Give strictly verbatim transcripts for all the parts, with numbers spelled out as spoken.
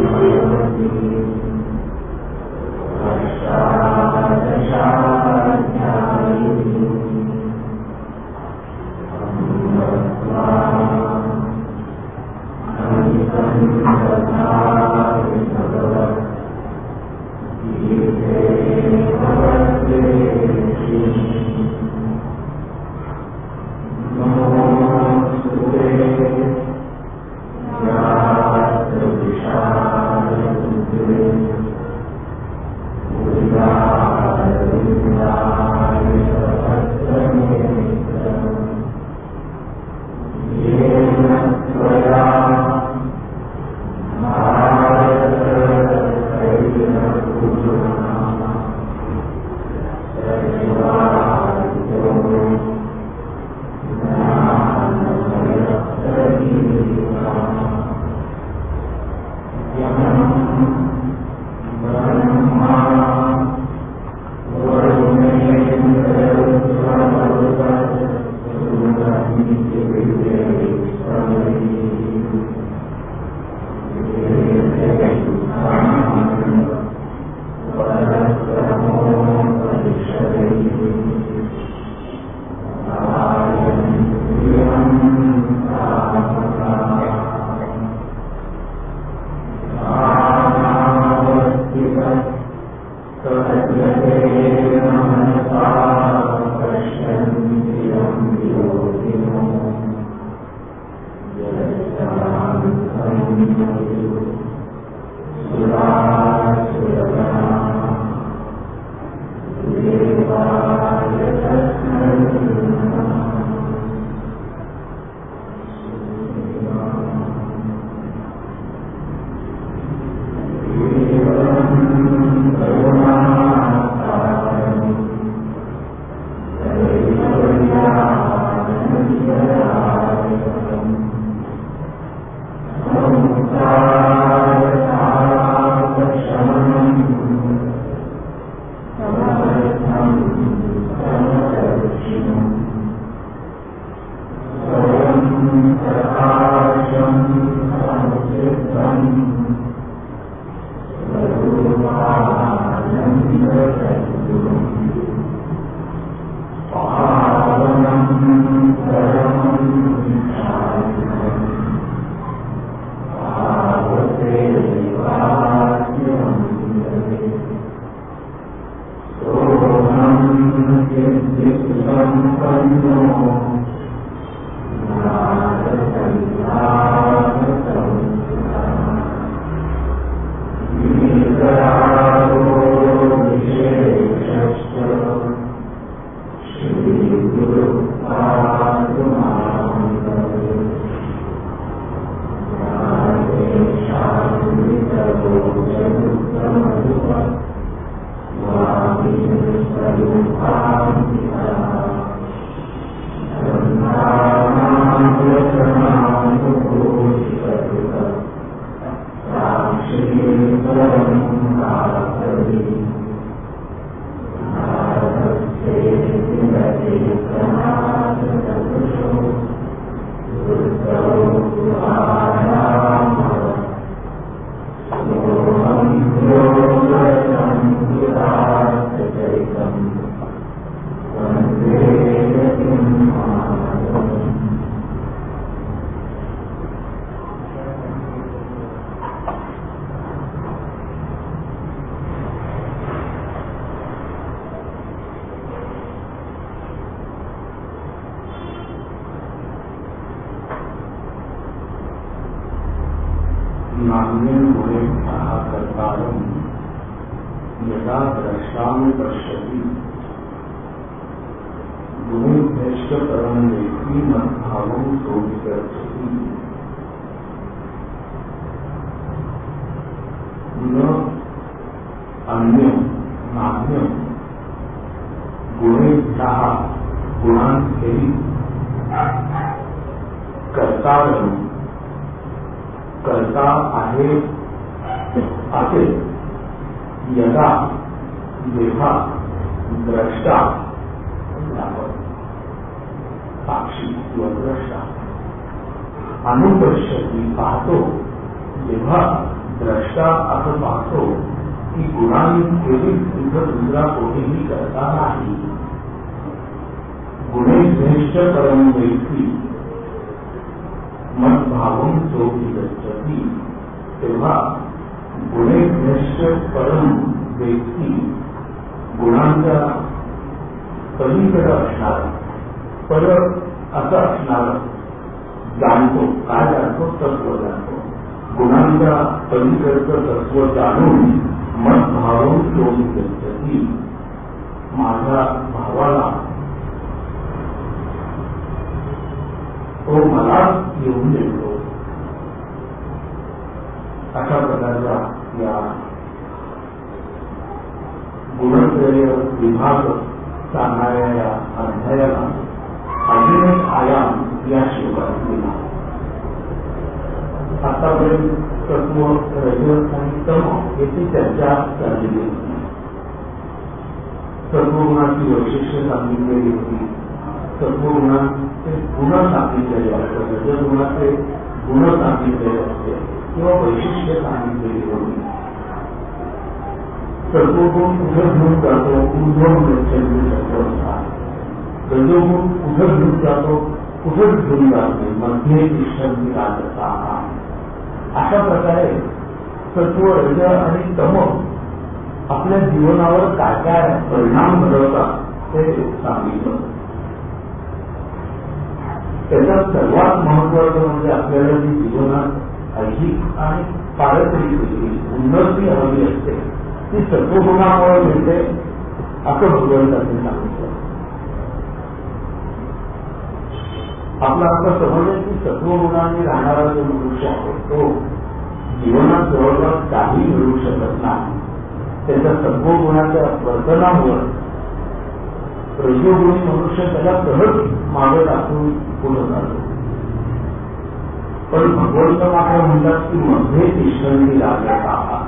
नान्यं गुणे कहा कर्तारं यदा द्रष्टामि पश्यति गुणेभ्यश्च परं वेत्ति मद्भावं सोऽधिगच्छति। न अन्यं नान्यं गुणेभ्यः गुणांश्चैव कर्तारं कर्ता आहे असे यदा जेव्हा द्रष्टा साक्षी किंवा द्रष्टा अनुपश्यती पाहतो जेव्हा द्रष्टा असं पाहतो की गुणांनी केलीच इथं दुसरा कोणीही करता नाही. गुणे श्रेष्ठ परम व्यक्ती मत भावून चोखी गच्छती. तेव्हा गुणे श्रेष्ठ परम व्यक्ती गुणांच्या पलीकडे असणार, पर असं असणार जाणतो. काय जाणतो? तत्व जाणतो. गुणांच्या पलीकडचं तत्व जाणून मत भावून चोखी गच्छती. माझ्या भावाला तो मला येऊन देतो. अशा प्रकारच्या या गुणत्रय विभाग सांगणाऱ्या या अध्यायाला अजून एक आयाम या श्लोकात दिला. आतापर्यंत तत्व, रज आणि तम याची चर्चा झालेली होती. सत्वगुणाची वैशिष्ट्य सांगितलेली होती. सत्वगुणाचे गुण सांगितलेले असते, रजगुणाचे गुण सांगितलेले असते किंवा वैशिष्ट्य सांगितलेली होती. सत्वगुण कुठं घेऊन जातो? ऊर्ध्वं गच्छन्ति सत्त्वं. रजोगुण कुठं घेऊन जातो? कुठं घेऊन जाते? मध्ये तिष्ठन्ति राजसाः. अशा प्रकारे सत्व, रज आणि तम आपल्या जीवनावर काय काय परिणाम घडवतात ते सांगितलं. त्याच्यात सर्वात महत्वाचं म्हणजे आपल्याला जी जीवनात ऐहिक आणि पारंपरिक उन्नती हवी असते ती सत्वगुणामुळे मिळते असं भगवंतांनी सांगितलं. आपला असं समजलं की सत्वगुणाने राहणारा जो मनुष्य आहे तो जीवनात जवळपास काही मिळू शकत नाही. त्याच्या सत्वगुणाच्या वर्तनामुळे रजोगुणी मनुष्य त्याला सहज मागे टाकून पुढे जातो. पण भगवंत मात्र म्हणतात की मध्ये तिष्ठन्ति राजसाः.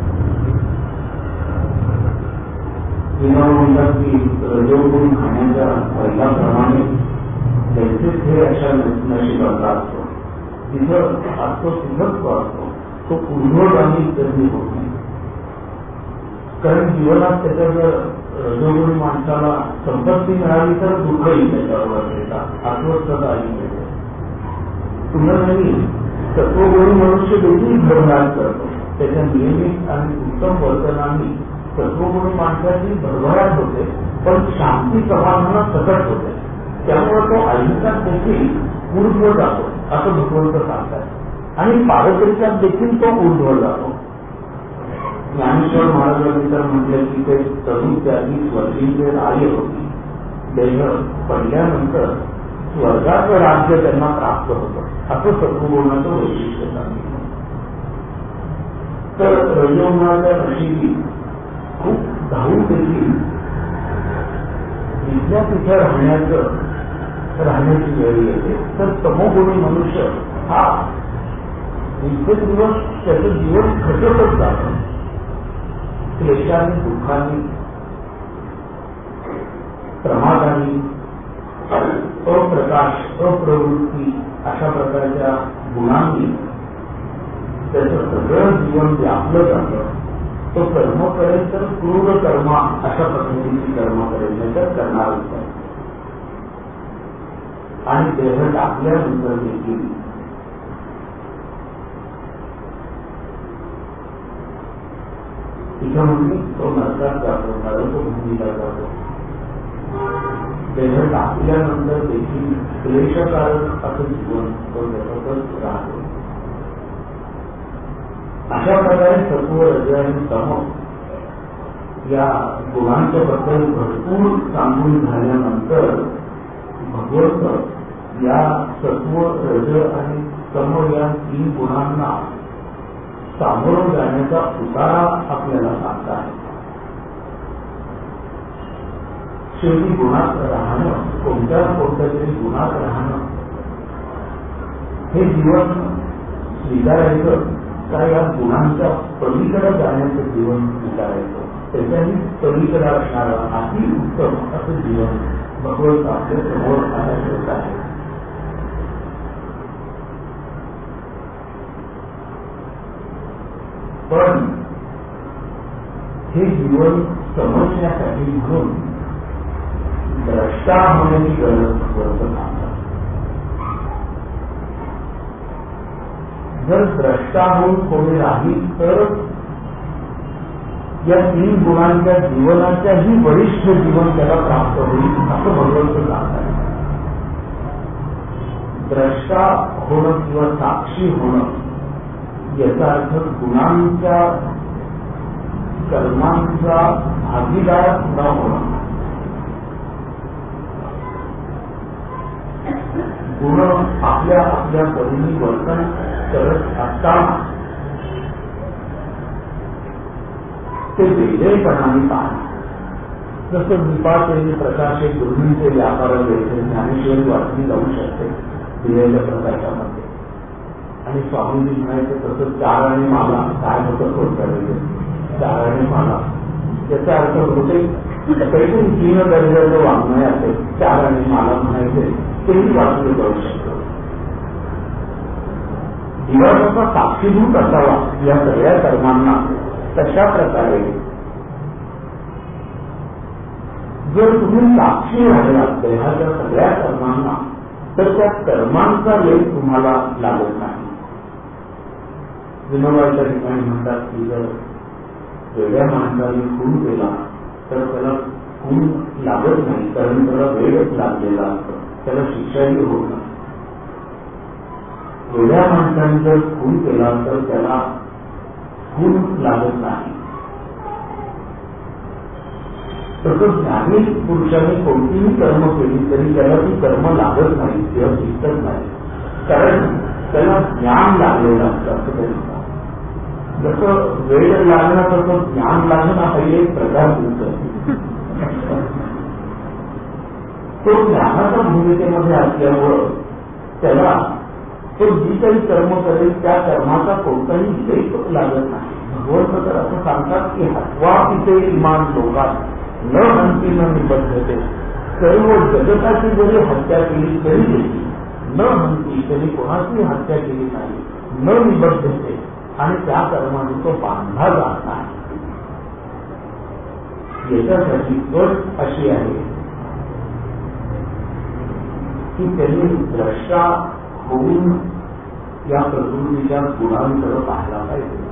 म्हणतात की रजोगुण खाण्याच्या पहिल्याप्रमाणे त्यांचे खेळ अशा नशिबाचा असतो. तिथं असतो तिथंच तो असतो. तो ऊर्ध्वगामी कधी होत नाही. कारण जीवनात त्याच्या जर रजोगुणी माणसाला संपत्ती मिळाली तर दुःखही त्याच्यावर येतात, अस्वस्थताही मिळते. तुला नाही सत्वगुणी मनुष्य देखील भरभराट करतो. त्याच्या नियमित आणि उत्तम वर्तनाने सत्वगुणी माणसाची भरभराट होते, पण शांती समाधानात सकट होते. त्यामुळे तो आयुष्यात देखील ऊर्ध्व जातो असं भगवंत सांगतात आणि पारंपरिकात देखील तो ऊर्ध्व जातो. ज्ञानेश्वर महाराजांनी तर म्हटलं की ते तरुण त्यागी स्वर्गीय राय होती. देह पडल्यानंतर स्वर्गाचं राज्य त्यांना प्राप्त होतं असं सत्वगुणाचं वैशिष्ट्य सांगितलं. तर रजोगुणाच्या नशिबी खूप धावून देखील तिथल्या तिथं राहण्याचं राहण्याची वेळ येते. तर तमोगुणी मनुष्य हा इतके दिवस त्याचं जीवन खचतच जातं. क्लेशाने, दुःखाने, प्रमादाने, अप्रकाश, अप्रवृत्ती अशा प्रकारच्या गुणांनी त्याचं सगळं जीवन व्यापलं जातं. तो कर्म करेल तर क्रूर कर्म अशा पद्धतीची कर्म करेल तर करणारच आहे. आणि देह टाकल्यानंतर देखील तिथं म्हणजे तो नरकात जातो, नरकभूमीला जातो. देह टाकल्यानंतर देखील क्लेशकारक असं जीवन तो जगतच राहतो. अशा प्रकारे सत्व, रज आणि तम या गुणांच्या बद्दल भरपूर सांगून झाल्यानंतर भगवंत या सत्व, रज आणि तम या तीन गुणांना सामोरं जाण्याचा उतारा आपल्याला सांगता आहे. शेवटी गुणात राहणं, कोणत्या कोणत्या तरी गुणात राहणं हे जीवन स्वीकारायचं का या गुणांच्या पलीकडे जाण्याचं जीवन स्वीकारायचं, त्याच्याही पलीकडे असणारं अति उत्तम असं जीवन भगवंत आपल्या समोर आढळत आहे. पण हे जीवन समजण्यासाठी म्हणून द्रष्टा होण्याची गरज महत्वाचं काम. जर द्रष्टा होऊन कोणी राहील तर या तीन गुणांच्या जीवनाच्याही वरिष्ठ जीवन त्याला प्राप्त होईल असं भगवंत सांगतात. द्रष्टा होणं किंवा साक्षी होणं याचा अर्थ गुणांच्या कर्मांचा भागीदार न होणं. गुण आपल्या आपल्या परीने वर्तन करत असताना ते वेगळेपणाने पाहणे. जसं दीपाचे प्रकाशे गृहिणीचे व्यापार वेळेचे ज्ञानेश्वरी वाचली जाऊ शकते दिलेल्या प्रकाशामध्ये. आणि स्वामीजी म्हणायचे तसं चार आणि माला काय होतं कोणत्या चार आणि माला याचा अर्थ होते काहीतरी तीन दर्जाचं वाङ्मय असेल चार आणि माला म्हणायचे तेही वाचले जाऊ शकतो. दिवसाचा साक्षीभूत असावा या सगळ्या कर्मांना. तशा प्रकारे जर तुम्ही साक्षी राहिला देहाच्या सगळ्या कर्मांना तर त्या कर्मांचा वेग तुम्हाला लागत नाही. विनोबाच्या ठिकाणी म्हणतात की जर वेगळ्या माणसाने खून केला तर त्याला खून लागत नाही कारण त्याला वेगच लागलेला असतो, त्याला शिक्षाही होत नाही. वेगळ्या माणसाने जर खून केला तर त्याला खून लागत नाही. तसंच ज्ञानी पुरुषाने कोणतीही कर्म केली तरी त्याला ती कर्म लागत नाही किंवा शिकत नाही कारण त्याला ज्ञान लागलेलं असतं. असं तरी जसं वेळ लागणं तसं ज्ञान लागणं हा एक प्रकार दिसतो. तो ज्ञानाच्या भूमिकेमध्ये असल्यामुळं त्याला तो जी काही कर्म करेल त्या कर्माचा कोणताही लेख लागत नाही. भगवंत तर असं सांगतात की हत्वा तिथे इमान लोकात न हंती न निबद्धते. सर्व जगताची जरी हत्या केली तरी देखील न हंती तरी कोणाची हत्या केली नाही, न निबद्धते आणि त्या कर्माने तो बांधला जात नाही. याच्यासाठी अट अशी आहे की त्यांनी द्रष्टा होऊन या प्रकृतीच्या गुणांकडे पाहायला पाहिजे.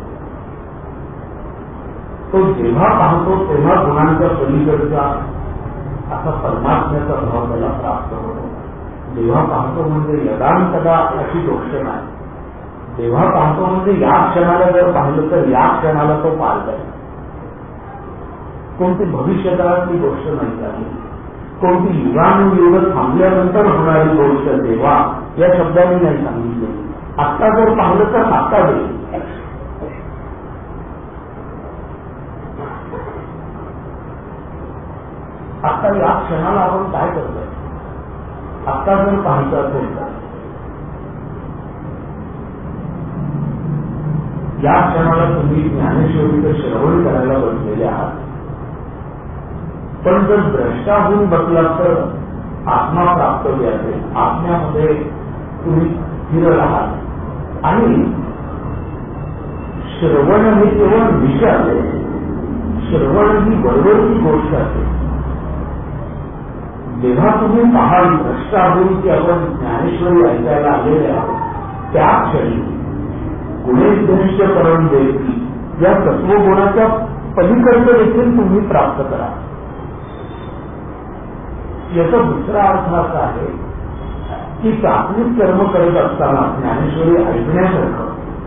तो जेव्हा पाहतो तेव्हा गुणांच्या पलीकडचा असा परमात्म्याचा भाव त्याला प्राप्त होतो. जेव्हा पाहतो म्हणजे यदांतदा अशी गोष्ट नाही. जेव्हा पाहतो म्हणजे या क्षणाला जर पाहिलं तर या क्षणाला तो पाहत आहे. कोणती भविष्यकाळातली गोष्ट नाही झाली, कोणती युगानुयुग थांबल्यानंतर होणारी गोष्ट देवा या शब्दाने नाही सांगितली. आत्ता जर पाहिलं तर आत्ता देईल. आत्ता या क्षणाला आपण काय करतोय आत्ता जर पाहायचं असेल तर या क्षणाला तुम्ही ज्ञानेश्वरीचं श्रवण करायला बसलेले आहात. पण जर द्रष्टा होऊन बसला तर आत्मा प्राप्त असेल. आत्म्यामध्ये तुम्ही स्थिर राहाल आणि श्रवण हे केवळ विषय असेल. श्रवण ही बरोबरची गोष्ट असेल. जेव्हा तुम्ही पाहाल द्रष्टा होऊन की आपण ज्ञानेश्वरी ऐकायला आलेले आहोत त्या क्षणी गुणेश करून देती या तत्वगुणाच्या पलीकडचं देखील तुम्ही प्राप्त करा. याचा दुसरा अर्थ असा आहे की चांगलीच कर्म करत असताना ज्ञानेश्वरी ऐकण्यासारखं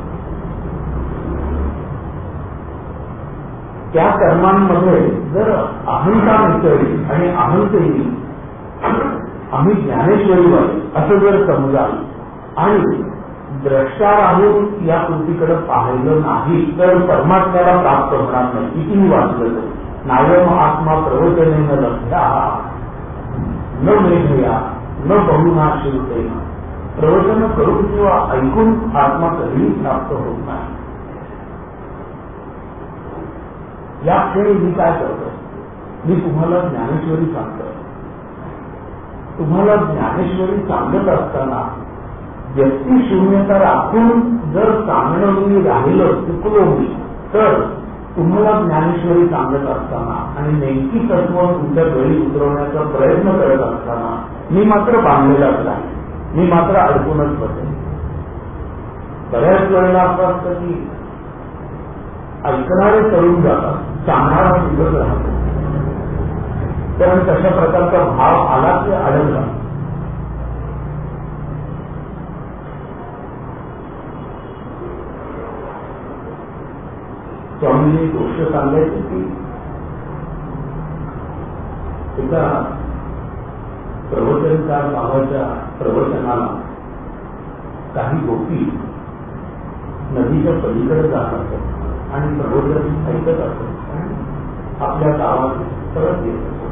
त्या कर्मांमध्ये जर अहंता मिसळली आणि अहंतेही आम्ही ज्ञानेश्वरीवर असं जर समजाल आणि द्रष्टा राहून या कृतीकडे पाहिलं नाही तर परमात्म्याला प्राप्त होणार नाही. कितीही वाचलं तर नायम आत्मा प्रवचने न लभ्या न मेघया न बहुना शिवते. प्रवचन करून किंवा ऐकून आत्मा कधीही प्राप्त होत नाही. या क्षणी मी काय करतो, मी तुम्हाला ज्ञानेश्वरी सांगतो. तुम्हाला ज्ञानेश्वरी सांगत असताना व्यक्ती शून्यता राखून जर सांगणं मी राहिलं चुकलो मी तर तुम्हाला ज्ञानेश्वरी सांगत असताना आणि नेमकी तत्व तुमच्या गळी उतरवण्याचा प्रयत्न करत असताना मी मात्र बांधलेलाच नाही, मी मात्र अडकूनच बसेल. बऱ्याच वेळेला असं असतं की ऐकणारे तरुण जातात, सांगणारा निघत राहतो. कारण तशा प्रकारचा भाव आला की अडकला. स्वामींनी गोष्ट सांगायची की एका प्रवचनकार भावाच्या प्रवचनाला काही गोपी नदीच्या पलीकडे जात असत आणि प्रवचन ऐकत असत आणि आपल्या गावात परत येत असत.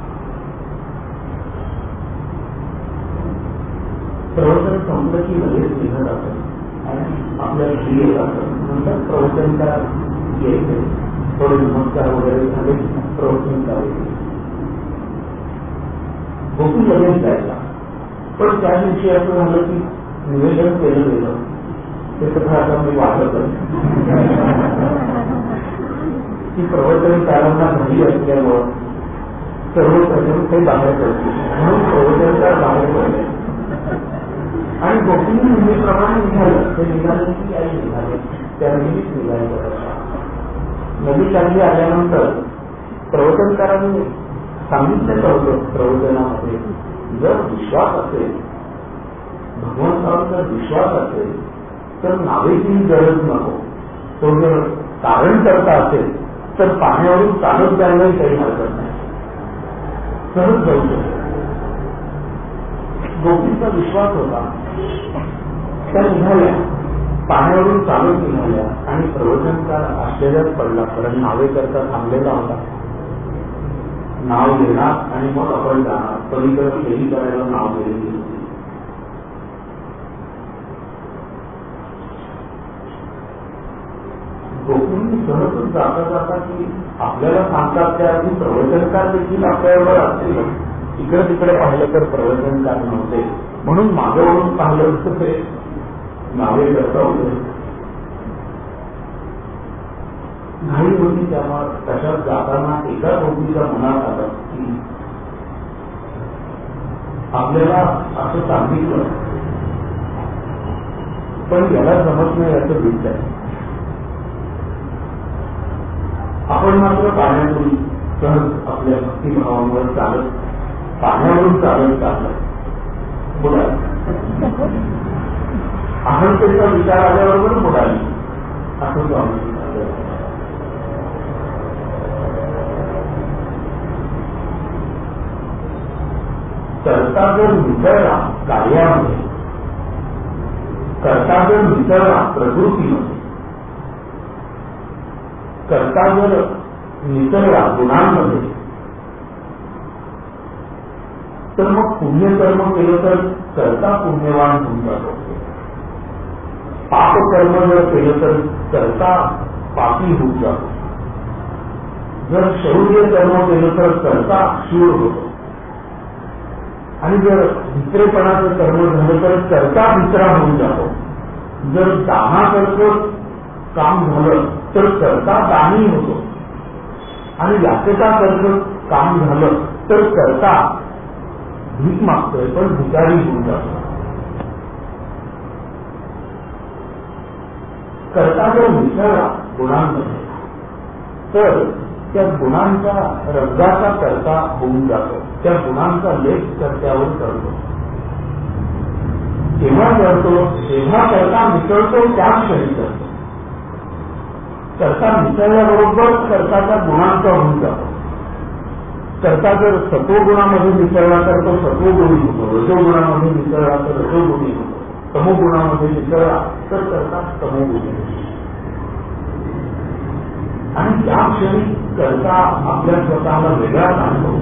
प्रवचन संपलं की लगेच निघत असत आणि आपल्या घरी येत असत. नंतर प्रवचनकार यायचे, थोडे नमस्कार वगैरे झाले, प्रवचनकार यायचे, गोपी लगेच जायचा. पण त्या दिवशी असं झालं की निवेदन केलं गेलं ते सगळं आता मी वाटत की प्रवचनकारांना घरी असल्यामुळं सर्वप्रथम ते बाहेर पडते म्हणून प्रवचनकार बाहेर पडले आणि गोपींनी नेहमीप्रमाणे निघालं. ते निघाले की आई निघाले, त्या नेहमीच निघाले. नदी चांगली आल्यानंतर प्रवचनकारांनी सांगितलं होतं प्रवचनामध्ये, जर विश्वास असेल, भगवंताचा विश्वास असेल तर नावेची गरज नको. तो जर कारण करता असेल तर पाण्यावरून चालत जायलाही काही हरकत नाही, सहज जाऊ शकतो. गोपींचा विश्वास होता. त्या निघाल्या, पाण्यावरून चालत निघाल्या आणि प्रवचनकार आश्चर्यात पडला, कारण नावेकरता थांबलेला होता. नाव घेणार आणि मग आपण जाणार, पलीकडे फेरी करायला नाव गेलेली होती. गोपींनी सहजच जाता जाता की आपल्याला सांगतात त्या आधी प्रवचनकार देखील आपल्याबरोबर असतील. इकडे तिकडे पाहिलं तर प्रवचनकार नव्हते, म्हणून मागे वळून पाहिलं तर ते नावे करता होते. घाई होती. त्यामुळे तशात जाताना एका गोपीच्या मनात आलं की आपल्याला असं सांगितलं पण याला जमत नाही असं दिसत आहे. आपण मात्र पाण्यातून सहज आपल्या भक्तिभावांवर चालत, पाण्यावरून चालत चाललं. बुडाली. अहंतेचा विचार आल्याबरोबर बुडाली असं स्वामी. करता जर मिसळला कार्यामध्ये, करता जर मिसळला प्रकृतीमध्ये, करता जर मिसळला गुणांमध्ये, तर मग पुण्यकर्म केलं तर करता पुण्यवान होऊन जातो. पापकर्म जर केलं तर करता पापी होऊन जातो. जर शौर्य कर्म केलं तर करता शूर होतो. आणि जर भित्रेपणाचं कर्म झालं तर करता भित्रा होऊन जातो. जर दानासारखं काम झालं तर करता दानी होतो. आणि याचकासारखं काम झालं तर करता भीक मागतोय पण भिकारी होऊन जातो. करता जर मिसळला गुणांमध्ये तर त्या गुणांचा रंगाचा करता होऊन जातो. त्या गुणांचा लेख कर्त्यावर करतो. जेव्हा करतो तेव्हा करता मिसळतो, त्याच क्षणी करतो. करता मिसळल्याबरोबर कर्ताचा गुणांचा होऊन जातो. करता जर सत्वगुणामध्ये मिसळला तर तो सत्वगुणी होतो. रजोगुणामध्ये मिसळला तर रजोगुणी होतो. तमोगुणामध्ये मिसळला तर करता तमोगुणी होतो. आणि त्या क्षणी करता आपल्या स्वतःला वेगळा सांगतो.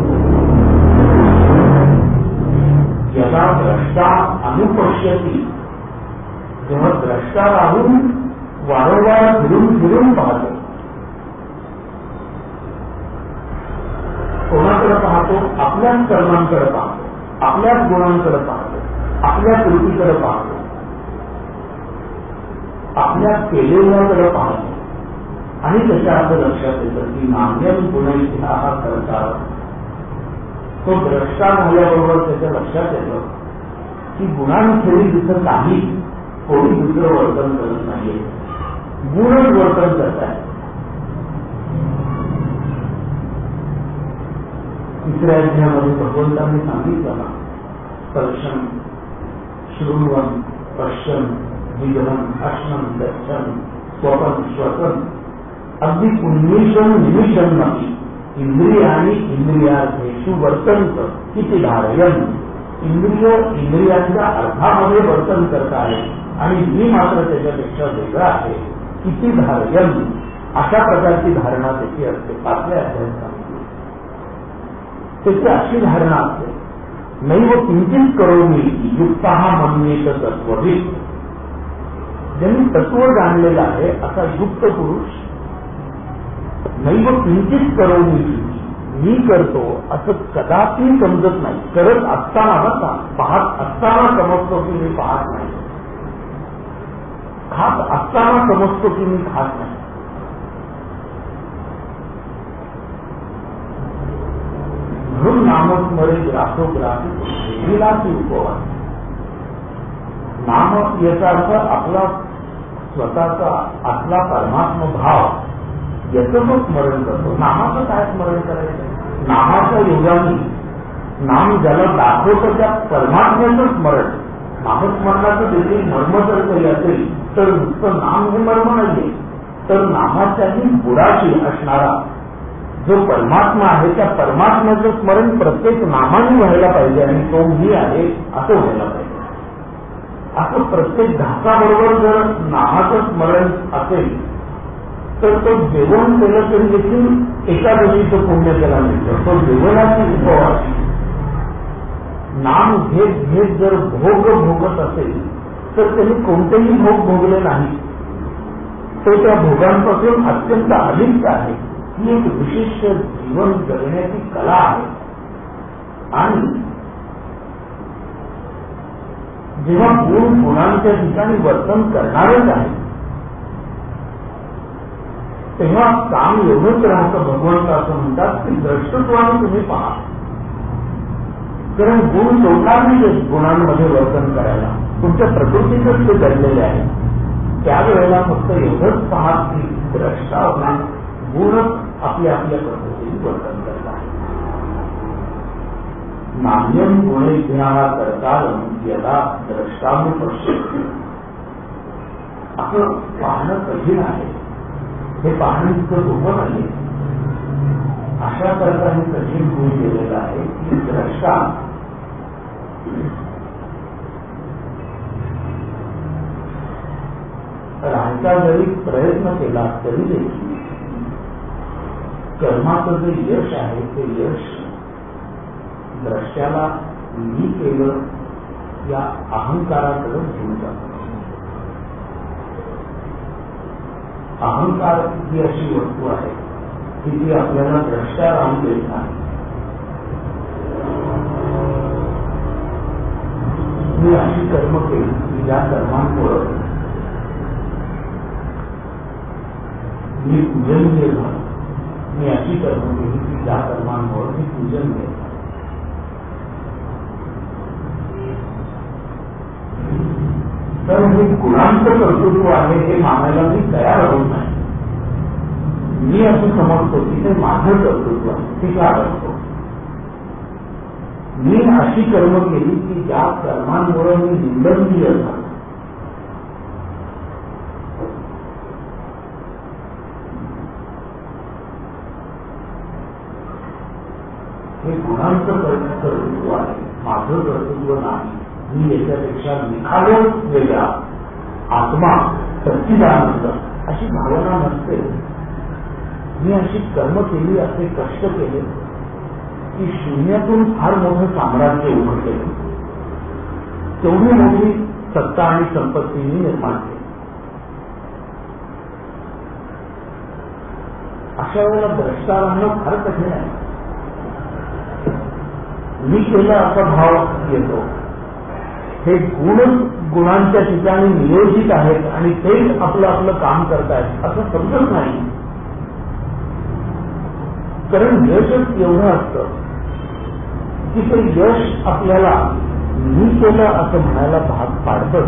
याला द्रष्टा अनुपश्यती. जेव्हा द्रष्टा राहून वारंवार फिरून फिरून पाहतो, कोणाकडे पाहतो? आपल्याच कर्मांकडे पाहतो, आपल्याच गुणांकडे पाहतो, आपल्या कृतीकडे पाहतो, आपल्या केलेल्याकडे पाहतो. आणि त्याच्या असं लक्षात येतं की नाम्यम गुणैः हा करता तो द्रष्टा झाल्याबरोबर त्याच्या लक्षात येतं की गुणांखेरीज तिथं काही कोणी दुसरं वर्तन करत नाहीये, गुणच वर्तन करत आहे. तिसऱ्या अध्यायामध्ये भगवंतांनी सांगितलं ना, स्पर्शन शृण्वन पश्यन विग्रहण अश्नन दर्शन स्वपन श्वसन अगदी उन्मिषण निमिषण नाही इंद्रियानी इंद्रियार्थेषु वर्तंत किती धारयन. इंद्रिय इंद्रियांच्या अर्थामध्ये वर्तन करत आहे आणि मी मात्र त्याच्यापेक्षा वेगळा आहे किती धारयन. अशा प्रकारची धारणा त्याची असते. पाचव्या अध्यायात सांगितली त्याची अशी धारणा असते. नैव किंचित करोमी युक्ता मन्येत तत्त्वविद. ज्यांनी तत्व जाणलेलं आहे असा युक्त पुरुष नैव किंचित करोमी मी करतो असं कदापि समजत नाही. करत असताना बघा, पाहत असताना समजतो की मी पाहत नाही, खात असताना समजतो की मी खात नाही. म्हणून नामस्मरे ग्रासोग्रासी विलासी उपवास. नाम याचा अर्थ आपला स्वतःचा आतला परमात्म भाव याचं तो स्मरण करतो. नामाचं काय स्मरण करायचं? नामाच्या योगाने नाम ज्याला दाखवतं त्या परमात्म्याचं स्मरण. नामस्मरणाचं देखील मर्म जर काही असेल तर नुसतं नाम हे मर्म नाहीये, तर नामाच्याही बुडाशी असणारा जो परमात्मा आहे त्या परमात्म्याचं स्मरण प्रत्येक नामाने व्हायला पाहिजे आणि तो मी आहे असं व्हायला पाहिजे. असं प्रत्येक घासाबरोबर जर नामाचं स्मरण असेल तर तो जेवण केलं तरी देखील एकादशीचं पुण्य त्याला मिळतं. तो जेवणाची उपवास नाम घेत घेत जर भोग भोगत असेल तर त्यांनी कोणतेही भोग भोगले नाही. तो त्या भोगांपासून अत्यंत अलिप्त आहे. ही एक विशिष्ट जीवन जगण्याची कला आहे. आणि जेव्हा गुण गुणांच्या ठिकाणी वर्तन करणारच आहे तेव्हा काम एवढंच राहतं. भगवंत असं म्हणतात की द्रष्टत्वाने तुम्ही पहा, कारण गुण सोडणार नाही गुणांमध्ये वर्तन करायला. तुमच्या प्रकृतीतच ते दडलेले आहे. त्यावेळेला फक्त एवढंच पहा की द्रष्टा गुणच आपल्या आपल्या पद्धतीने वर्तन करत आहे. नाम्यम गुणेभ्यः कर्तारं यदा द्रष्टानुपश्यति. असं पाहणं कठीण आहे. हे पाहणं इतकं सोपं नाही. अशा प्रकारे कठीण होऊन गेलेलं आहे की द्रष्टा राहायचा जरी प्रयत्न केला तरी देखील कर्माचं जे यश आहे ते यश द्रष्ट्याला मी केलं या अहंकाराकडे घेऊन जातं. अहंकार ही अशी वस्तू आहे की ती आपल्याला द्रष्ट्या राहून देत नाही. मी अशी कर्म केली की ज्या कर्मांमुळे मी पूजनीय झालो. मी अशी कर्म केली की ज्या कर्मांमुळे मी पूजनीय झालो. तर हे गुणांचं कर्तृत्व आहे हे मानायला मी तयार होत नाही. मी असं समजतो की ते माझं कर्तृत्व आहे. ते का असतो? मी अशी कर्म केली की ज्या कर्मांमुळे मी निंदनीय झालो. हे गुणांचं कर्तृत्व आहे, माझं कर्तृत्व नाही. मी याच्यापेक्षा निखालस वेगळा आत्मा सच्चिदानंद अशी भावना नसते. मी अशी कर्म केली, असे कष्ट केले की शून्यातून फार मोठं साम्राज्य उभं केलं. तेवढी मोठी सत्ता आणि संपत्ती मी निर्माण केली. अशा वेळेला द्रष्टा राहणं फार कठीण आहे. मी केलं असा भाव येतो. हे गुण गुणांच्या ठिकाणी नियोजित आहेत आणि तेच आपलं आपलं काम करतायत असं समजत नाही. कारण यशच एवढं असतं की ते यश आपल्याला मी केलं असं म्हणायला भाग पाडतं.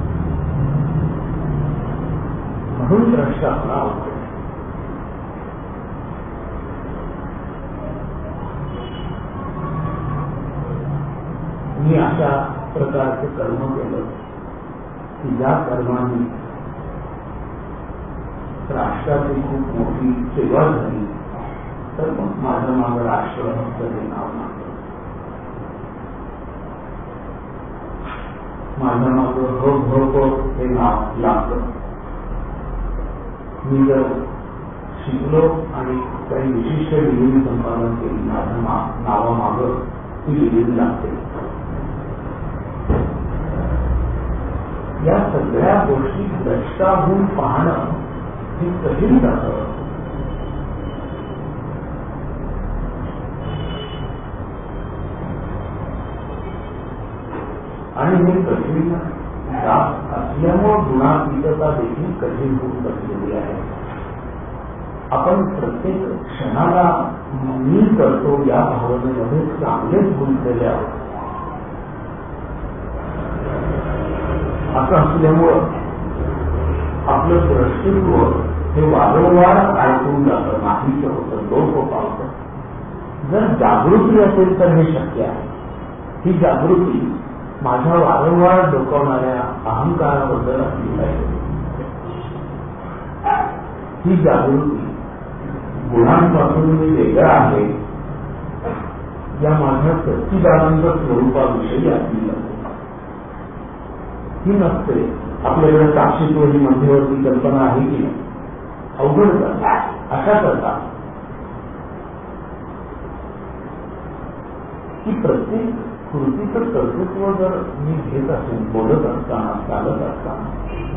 म्हणून द्रष्टा आपला आवडतो. मी अशा प्रकारचे कर्म केलं की ज्या कर्माने राष्ट्राची खूप मोठी सेवा झाली, तर मग माझं मागं राष्ट्र हे नाव लागतं. माझं मागं ह भ हे नाव लागतं. मी जर शिकलो आणि काही विशिष्ट डिग्री संपादन केली, माझं नावामागं ती डिग्री लागते. या सगळ्या गोष्टी द्रष्टाभून पाहणं हे कठीण जातं. आणि हे कठीण जात असल्यामुळे गुणातीतता देखील कठीण होऊन बसलेली आहे. आपण प्रत्येक क्षणाला मी करतो या भावनेमध्ये चांगलेच गुंतलेले आहोत. असं असल्यामुळं आपलं दृष्टित्व हे वारंवार ऐकून जातं, नाहीच होतं, लोक पावतं. जर जागृती असेल तर हे शक्य आहे. ही जागृती माझ्या वारंवार डोकावणाऱ्या अहंकाराबद्दल असली पाहिजे. ही जागृती गुणांपासून मी वेगळा आहे या माझ्या सच्चिदानंद स्वरूपाविषयी असली पाहिजे. ही नसते. आपल्याकडे साक्षीत्व ही मध्यवर्ती कल्पना आहे की नाही, अवघड करतात. अशा करता की प्रत्येक कृतीचं कर्तृत्व जर मी घेत असेल, बोलत असताना, चालत असताना,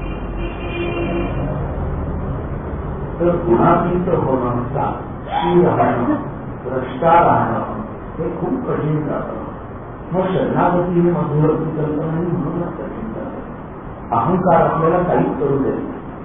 तर गुणातीत होणं, साक्षी राहणं, द्रष्टा राहणं हे खूप कठीण जातं. मग शरणागती ही मध्यवर्ती कल्पना ही म्हणूनच कठीण जातं. अहंकार आपल्याला काहीच करू देत.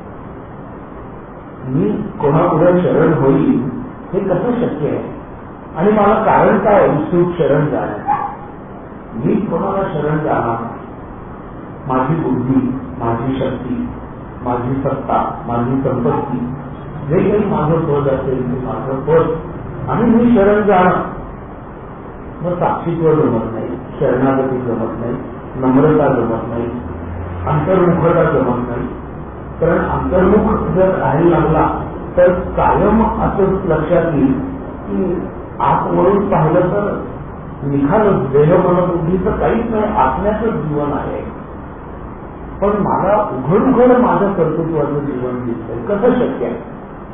मी कोणापुढे शरण होईल हे कसं शक्य आहे आणि मला कारण काय उत्सुक शरण जाण्याचं. मी कोणाला शरण जाणार? माझी बुद्धी, माझी शक्ती, माझी सत्ता, माझी संपत्ती, जे काही माझं पद असेल ते माझं पद आणि मी शरण जाणं. मग साक्षीत्व जमत नाही, शरणागती जमत नाही, नम्रता जमत नाही, अंतर्मुखता जमत नाही. कारण अंतर्मुख जर राहायला लागला तर कायम असं लक्षात येईल की आतवरून पाहिलं तर निखाल देह मनबुद्धीचं काहीच नाही, आत्म्याचं जीवन आहे. पण मला उघड उघड माझं कर्तृत्वाचं जीवन दिसतंय. कसं शक्य आहे?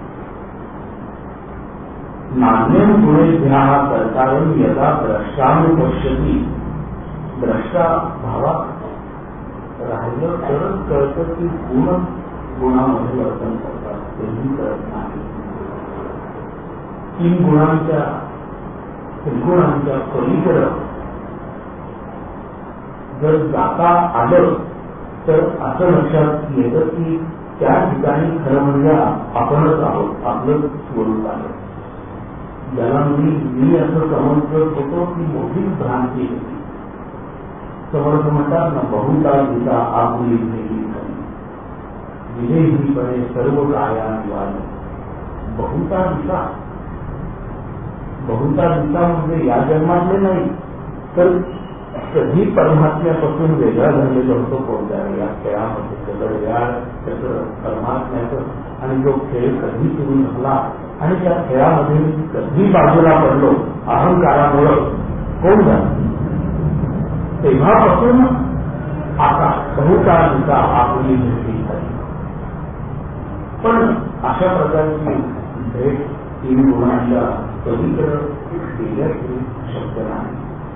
नान्यम गुणे ध्या कर्तारं यदा द्रष्टानुपश्यती. द्रष्टा भावात राहिलं तरच कळतं की गुण गुणामध्ये वर्तन करतात, तेही कळत नाही. तीन गुणांच्या त्रिगुणांच्या पलीकडं जर जाता आलं तर असं लक्षात येतं की त्या ठिकाणी खरं म्हणजे आपणच आहोत, आपलं स्वरूप आहे. ज्याला मी मी असं समजत होतो ती मोठी भ्रांती होती. समर्थ म्हणतात ना, बहुता गीता आपुली विजयीपणे सर्व काया निवाले. बहुता गीता बहुता गीता म्हणजे या जन्मातले नाही, तर कधी परमात्म्यापासून वेगळा झालेला होतो कोणत्या या खेळामध्ये. त्याचं या त्याचं परमात्म्याचं आणि जो खेळ कधी सुरू झाला आणि त्या खेळामध्ये कधी बाजूला पडलो अहंकारामुळं कोण झालं, तेव्हापासून आता बहुता गीता आपली भेटी झाली. पण अशा प्रकारची भेट तीन गुणांच्या पलीकडे गेल्याची शक्य नाही.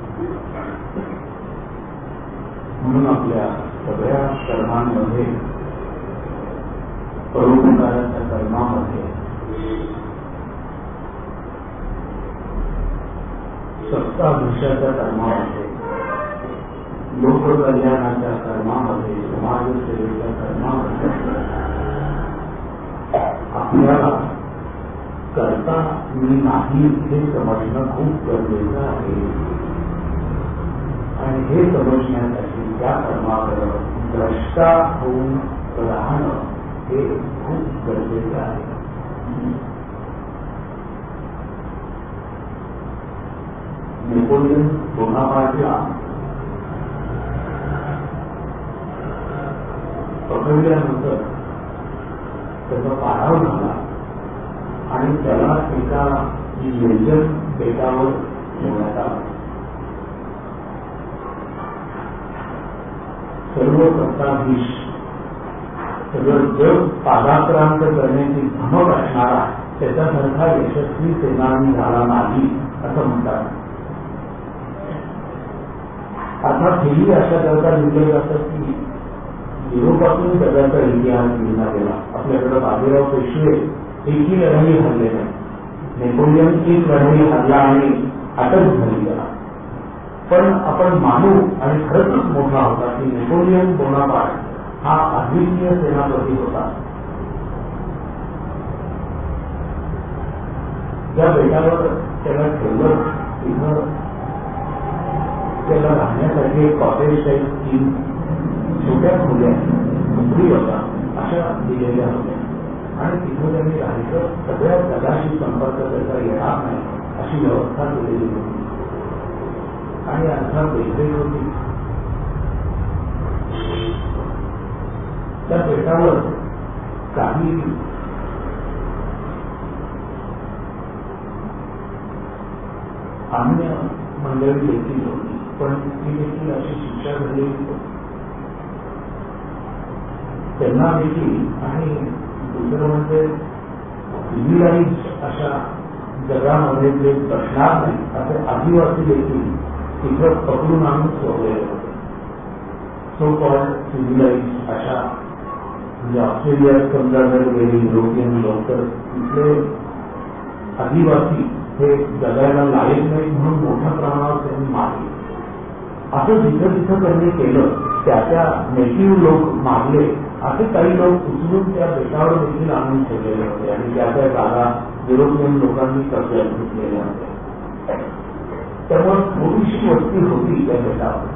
म्हणून आपल्या सगळ्या कर्मांमध्ये, परोपकाराच्या कर्मामध्ये, सत्ता भूषाच्या कर्मामध्ये, लोककल्याणाच्या कर्मामध्ये, समाजसेवेच्या कर्मामध्ये आपल्याला करता मी नाही हे समजणं खूप गरजेचं आहे. आणि हे समजण्यासाठी त्या कर्माकडे द्रष्टा होऊन राहणं हे खूप गरजेचं आहे. नेपोलियन बोनापार्टला पकडल्यानंतर त्याचा पाडाव झाला आणि त्याला एका निर्जन बेटावर ठेवण्यात आला. सर्व सत्ताधीश सगळं जग पादाक्रांत करण्याची धमक असणारा त्याच्यासारखा यशस्वी सेनानी झाला नाही असं म्हणतात. अर्थात हेही अशा प्रकार लिहिले जातात की युरोपातून जगाचा इतिहास लिहिला गेला. आपल्याकडे बाजीराव पेशवे एकही लढाई हरले नाही. नेपोलियन एक लढाई हरला आणि अटक झाली त्याला. पण आपण मानू आणि खरंच मोठा होता की नेपोलियन बोनापार्ट हा अद्वितीय सेनापती होता. ज्या बेटावर त्याला ठेवलं तिथं त्याला राहण्यासाठी एक कॉटेज टाईप स्कीम छोट्या खोल्या झोपडी होता अशा दिलेल्या होत्या. आणि तिथं त्यांनी राहायचं. सगळ्या जगाशी संपर्क त्याचा येणार नाही अशी व्यवस्था केलेली होती. आणि अर्थात देखरेख होती. त्या बेटावर काही अन्य मंडळी देखील होती. पण ती देखील अशी शिक्षा झालेली होती त्यांना देखील. आणि दुसरं म्हणजे सिव्हिलाइज अशा जगामध्ये जे बसणार नाही असे आदिवासी देखील तिथं पकडून आणून सोडलेले होते. सो कॉल्ड सिव्हिलाइज अशा म्हणजे ऑस्ट्रेलियात समजा जर गेले युरोपियन लोक तर तिथले आदिवासी हे जगायला लायक नाही म्हणून मोठ्या प्रमाणावर त्यांनी मारले. असं जिथं तिथं त्यांनी केलं. त्या त्या नेटिव्ह लोक मारले. असे काही लोक उचलून त्या बेटावर देखील आणून ठेवलेले होते आणि त्या त्या जागा युरोपियन लोकांनी कब्जात घेतलेल्या होत्या. त्यामुळे थोडीशी वस्ती होती त्या बेटावर.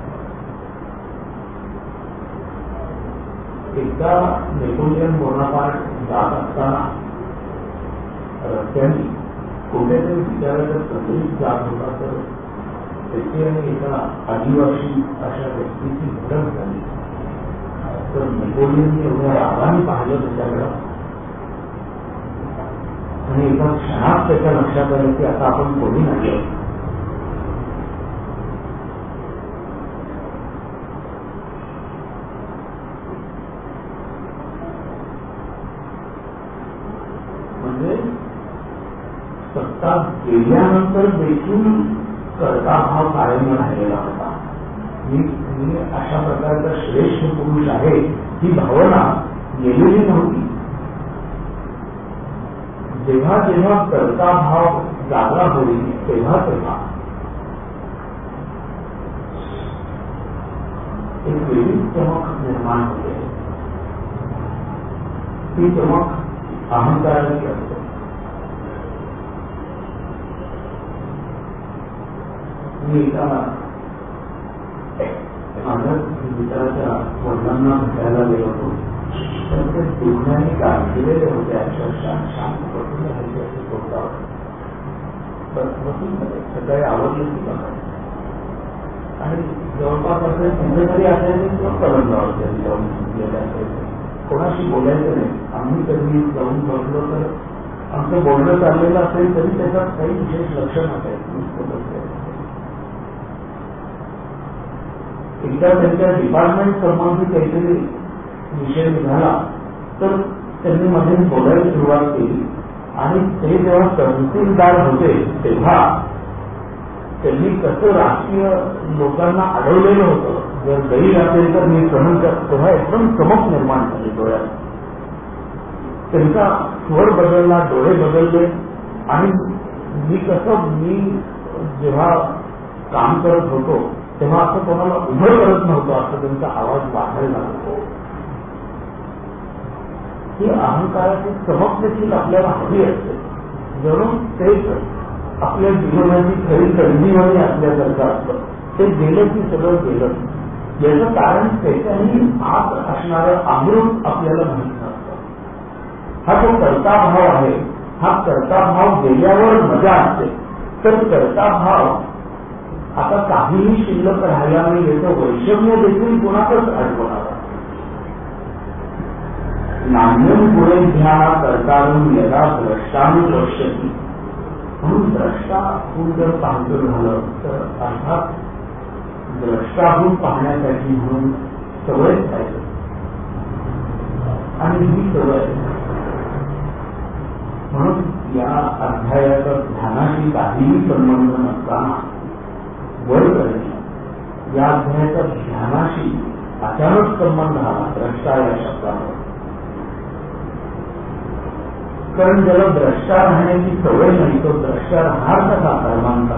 एकदा नेपोलियन बोनापार्ट जात असताना रस्त्याने कुठेतरी विचारायचं प्रचलित जात होता तर त्याची आणि एका आदिवासी अशा व्यक्तीची धडक झाली. तर नेपोलियनने एवढ्या रागाने पाहिलं त्याच्याकडं आणि एका क्षणात त्याच्या लक्षात आलं की आता आपण कोणी नाही. म्हणजे सत्ता गेल्यानंतर देखील कर्ताभाव कायम राहिलेला होता. मी मी अशा प्रकारचा श्रेष्ठ पुरुष आहे ही भावना गेलेली नव्हती. जेव्हा जेव्हा कर्ताभाव जागा होईल तेव्हा तेव्हा एक वेगळीच चमक निर्माण होते. ती चमक अहंकाराची असते. मी एका माझ्या मित्राच्या वडिलांना भेटायला गेलो होतो. तर ते दुखण्याने गाजलेले होते. अक्षरशः शांत बसून राहायचे असे सोडतात. बसून सकाळी आवडलं की बघा आणि जवळपास असेल कुठेतरी असायचे किंवा पलंगावर जाऊन गेले असायचे. कोणाशी बोलायचं नाही. आम्ही कधी जाऊन बसलो तर आमचं बोलणं चाललेलं असेल तरी त्याच्यात काही विशेष लक्ष नसायचं. एकदा त्यांच्या डिपार्टमेंट संबंधी काहीतरी विषय निघाला तर त्यांनी मध्ये बोलायला सुरुवात केली. आणि ते जेव्हा तहसीलदार होते तेव्हा त्यांनी कसं राजकीय लोकांना अडवलेलं होतं. जर गैर असेल तर मी सहन करतो. तेव्हा एकदम चमक निर्माण झाली डोळ्यात. त्यांचा स्वर बदलला, डोळे बदलले. आणि मी कसं मी जेव्हा काम करत होतो तेव्हा असं कोणाला उभं करत नव्हतं असं त्यांचा आवाज वाढायला लागतो. ही अहंकाराची चमक देखील आपल्याला हवी असते. जणू तेच आपल्या जीवनाची खरी संजीवनी असल्यासारखं असतं. ते गेलं की सगळं गेलं. याचं कारण त्याच्याही आत असणारं अमृत आपल्याला माहित नसतं. हा जो कर्ता भाव आहे, हा कर्ता भाव गेल्यावर मजा असते. तर कर्ता भाव आता काहीही शिल्लक राहायला नाही. याचं वैषम्य देखील कुणातच आढळणार. नान्यम पुढे घ्या कर्तारून यदा द्रष्टानुपश्यती. म्हणून द्रष्टा होऊन जर पाहतो झालं तर अर्थात द्रष्टाहून पाहण्यासाठी म्हणून सवय पाहिजे. आणि ही सवय म्हणून या अध्यायाचा ध्यानाशी काहीही संबंध नसताना वर करणे या अध्यायाचा ध्यानाशी अचानक संबंध आला द्रष्टा या शब्दावर. कारण ज्याला द्रष्टा राहण्याची सवय नाही तो द्रष्टा राहणार कसा कर्मांचा.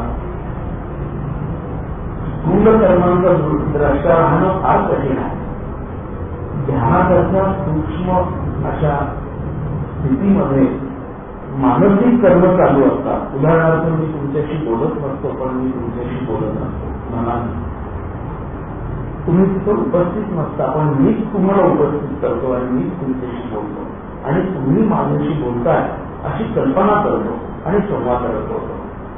स्थूल कर्मांचा द्रष्टा राहणं फार कठीण आहे. ध्यानासारख्या सूक्ष्म अशा स्थितीमध्ये मानसिक कर्म चालू असतात. उदाहरणार्थ मी तुमच्याशी बोलत नसतो पण मी तुमच्याशी बोलत असतो मनाने. तुम्ही तिथं उपस्थित नसता पण मीच तुम्हाला उपस्थित करतो आणि मीच तुमच्याशी बोलतो आणि तुम्ही माझ्याशी बोलताय अशी कल्पना करतो आणि संवाद करत होतो.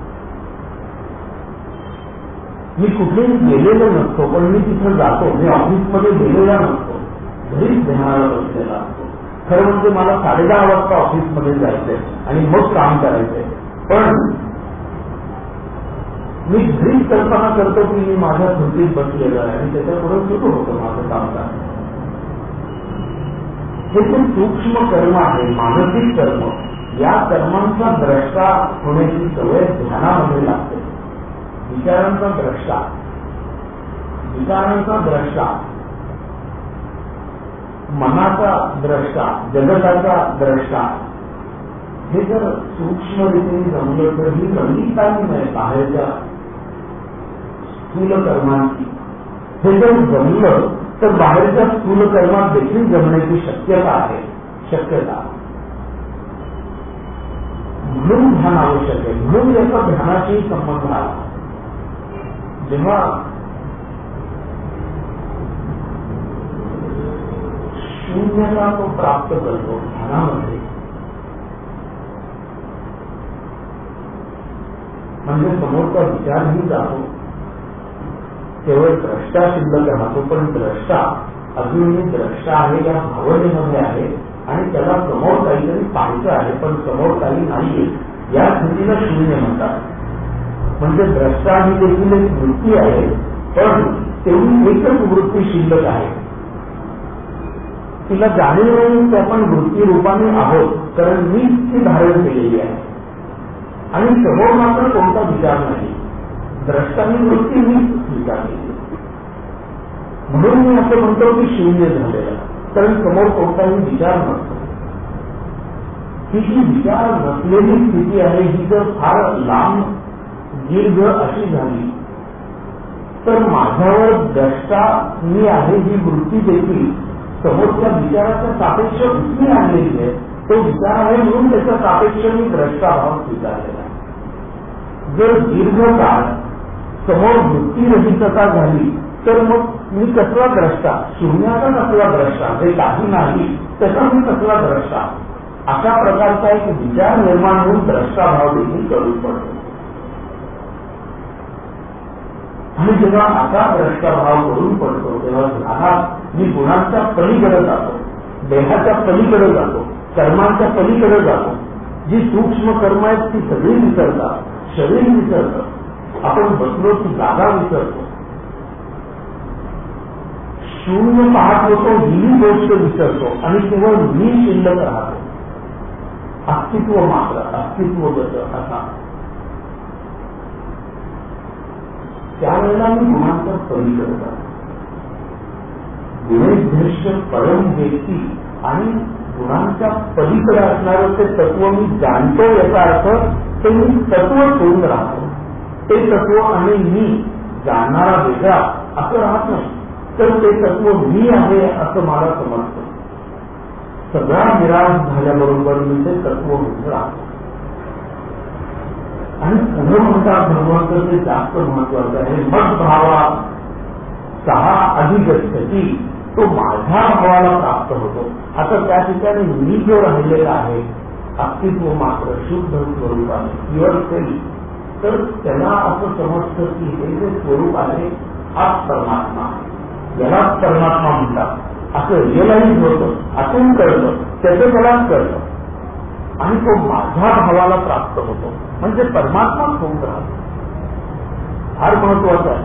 मी कुठेही गेलेलो नसतो पण मी तिथं जातो. मी ऑफिसमध्ये गेलेला नसतो, घरीच ध्यानाला बसलेला असतो. खरं म्हणजे मला साडे दहा वाजता ऑफिसमध्ये जायचंय आणि मग काम करायचंय. पण मी घरीच कल्पना करतो की मी माझ्या स्मृतीत बसलेलो आहे आणि त्याच्यापुढे सुरू होतं माझं कामकाज. हे जे सूक्ष्म कर्म आहे, मानसिक कर्म, या कर्मांचा द्रष्टा होण्याची सवय ध्यानामध्ये लागते. विचारांचा द्रष्टा, विचारांचा द्रष्टा, मनाचा द्रष्टा, जगताचा द्रष्टा, हे जर सूक्ष्म रीतीने जमलं तर ही संगीताची नाही बाहेरच्या स्थूल कर्मांची. हे जर जमलं तर बाहेरच्या स्थूल कर्मात देखील जमण्याची शक्यता आहे. शक्यता म्हणून ध्यान आवश्यक आहे. म्हणून याचा ध्यानाशी संबंध आला. जेव्हा शून्यता तो प्राप्त करतो ध्यानामध्ये, म्हणजे समोरचा विचारही जातो, केवळ द्रष्टा शिल्लक राहतो. पण द्रष्टा अजूनही द्रष्टा आहे या भावनेमध्ये आहे आणि त्याला समोर काहीतरी पाहायचं आहे पण समोर काही नाहीये. या स्थितीला शून्य म्हणतात. म्हणजे द्रष्टा ही देखील एक वृत्ती आहे पण तेवढी एकच वृत्ती शिल्लक आहे. तिला जाणीव नाही की आपण वृत्ती रूपाने आहोत कारण मी ती धारण केलेली आहे आणि समोर मात्र कोणता विचार नाही. द्रष्टानी वृत्ती मी स्वीकारली. म्हणून मी असं म्हणतो की शून्य झालेला कारण समोर कोणताही विचार नसतो. ही जी विचार नसलेली स्थिती आहे ही जर फार लांब दीर्घ अशी झाली तर माझ्यावर द्रष्टा मी आहे ही वृत्ती देखील समोरच्या विचाराच्या सापेक्ष मी आणलेली आहे. तो विचार आहे म्हणून त्याचा सापेक्ष मी द्रष्टाभाव स्वीकारलेला आहे. जर दीर्घकाळ समोर वृत्तीरहितता झाली तर मग मी कसला द्रष्टा, शून्याचा कसला द्रष्टा, जे काही नाही त्याचा मी कसला द्रष्टा. अशा प्रकारचा एक विचार निर्माण होऊन द्रष्टाभाव देखील करू पडतो. आणि जेव्हा असा द्रष्टाभाव करून पडतो तेव्हा ध्यानात मी गुणांच्या पलीकडे जातो, देहाच्या पलीकडे जातो, कर्मांच्या पलीकडे जातो. जी सूक्ष्म कर्म आहेत ती सगळी विसरतात. शरीर विसरतं, आपण बसलो ती जागा विसरतो, शून्य पाहत होतो ही गोष्ट विसरतो आणि केवळ मी शिल्लक राहतो. अस्तित्व मात्र, अस्तित्व गत असा. त्यावेळेला मी गुणांच्या पलीकडे जातो. गुणेभ्यष्ट परम व्यक्ती आणि गुणांच्या पलीकडे असणारं ते तत्व मी जाणतो याचा अर्थ ते मी तत्व सोडून राहतो. ते तत्व आणि मी जाणणारा वेगळा असं राहत नाही तर ते तत्व मी आहे असं मला समजतं. सगळा निराश झाल्याबरोबर मी ते तत्व म्हणून राहतो. आणि पुढे म्हणतात भगवंत ते जास्त महत्वाचं आहे. मग भावा सहा अधिगच्छती, तो माझ्या भावाला प्राप्त होतो. आता त्या ठिकाणी मी जो राहिलेला आहे अस्तित्व मात्र शुद्ध स्वरूपाने प्युअर सेल्फ, तर त्याला असं समजतं की हे जे स्वरूप आहे हाच परमात्मा आहे, यालाच परमात्मा म्हणतात. असं रिअलाइज होतं, आतून कळतं, त्याचं त्यालाच कळतं आणि तो माझ्या भावाला प्राप्त होतो. म्हणजे परमात्मा होऊन राहतो. फार महत्वाचं आहे.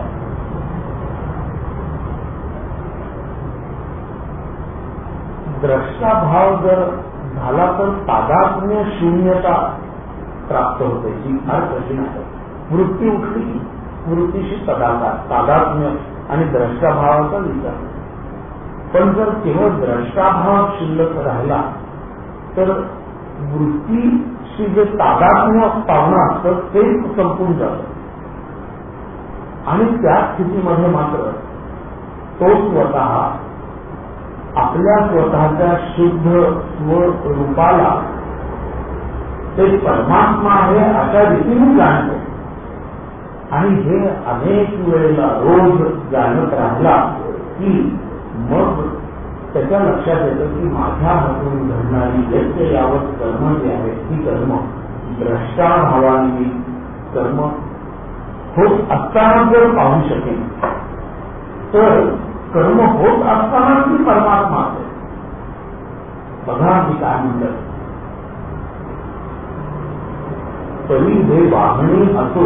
द्रष्टाभाव जर झाला तर तादात्म्य शून्यता प्राप्त होते, जी फार कठीण आहे. वृत्ती उठली, वृत्तीशी तदाकार तादात्म्य आणि द्रष्टाभावाचा विचार. पण जर केवळ द्रष्टाभाव शिल्लक राहिला तर वृत्तीशी जे तादात्म्य पावणं असतं ते संपून जातं आणि त्या स्थितीमध्ये मात्र तो स्वतः आपल्या स्वतःच्या शुद्ध स्वरूपाला ते परमात्मा आहे अशा रीतीने जाणतो. आणि हे अनेक वेळेला रोज जाणत राहिला की मग त्याच्या लक्षात येतं की माझ्या हातून घडणारी व्यक्त यावत कर्म जे आहे ती कर्म द्रष्टाभावाने कर्म होत असताना जर पाहू शकेल तर कर्म होत असताना ती परमात्मा आहे. बघा मी काय म्हणतात, तरी हे वाहणे असो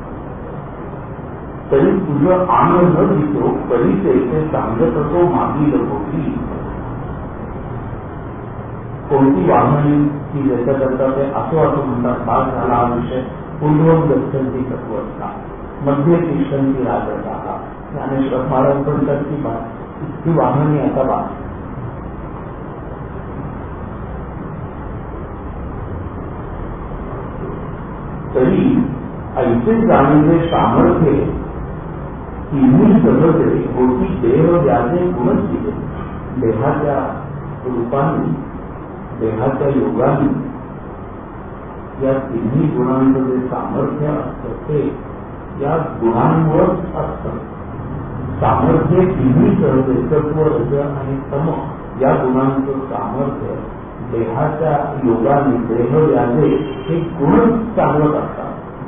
तरी तुझं आण न दिसो, तरी ते सांगत असो मागील होती. कोणती वाहणी की ज्याच्याकरता ते असो असं म्हणतात. भाग झाला हा विषय. पूर्वम गच्छन्ति तत्त्वज्ञा, मध्ये तिष्ठन्ति राजसाः. ज्ञानेश्वर महाराज पण करती बात ही वाहनी आता बात. तरी ऐसे जाणीवे सामर्थ्य तिन्ही सहजे होती देह व्याजे गुणच दिले. देहाच्या रूपाने देहाच्या योगाने या तिन्ही गुणांचं जे सामर्थ्य असतं ते या गुणांवरच असतं. सामर्थ्य तिन्ही सहजे सत्व रज आणि तम या गुणांचं सामर्थ्य देहाच्या योगाने देह व्याजे हे गुणच चालवत असतात.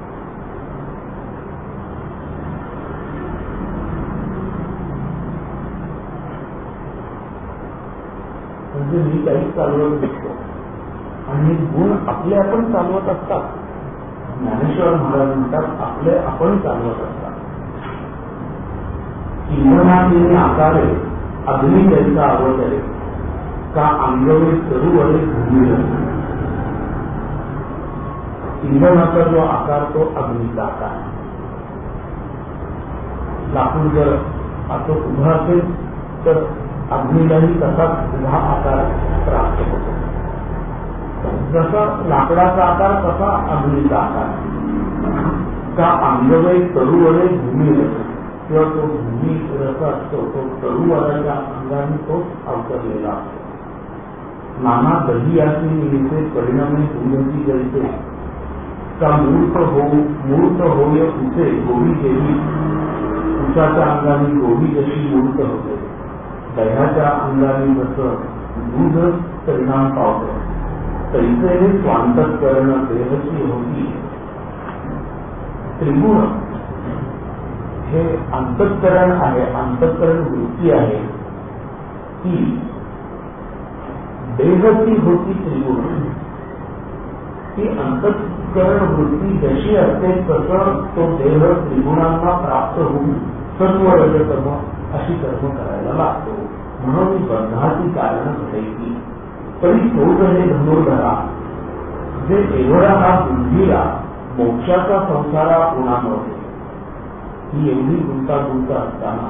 म्हणजे मी काही चालवत नसतो आणि गुण आपले आपण चालवत असतात. ज्ञानेश्वर महाराज म्हणतात आपले आपण चालवत असतात. इंधनाने आकारे अग्नी त्यांचा अवतरे का अंगवे सरुवरे भूमीला. इंधनाचा जो आकार तो अग्नीचा आकार. लाकूड जर असं उभं असेल तर अग्नीलाही तसाच उभा आकार प्राप्त होतो. जसा लाकडाचा आकार तसा अग्नीचा आकार. का अंगवे तरुवरे भूमीला, किंवा तो भूमी रस असतो तो तरुवराच्या अंगाने तोच अवतरलेला असतो. नाना दहियाची निमित्ते परिणामी भूमती जैसे का मूर्त होऊ मूर्त होय उसे गोवी देवी. उसाच्या अंगाने गोवी जशी मूर्त होते, दह्याच्या अंगाने जसं दूध परिणाम पावतो तैसे हे स्वांतकरण देहची होती. त्रिगुण हे अंतःकरण आहे, अंतःकरण वृत्ती आहे ती देहची होती. त्रिगुण ती अंतःकरण वृत्ती जशी असते तसं तो देह त्रिगुणांना प्राप्त होऊन सत्व रजतम अशी कर्म करायला लागतो. म्हणून बंधाची कारण घडायची. तरी तोच हे धनुर्धरा जे एवढा हा बुद्धीला मोक्षाचा संसारा उन्हामध्ये ही एवढी गुंतागुंत असताना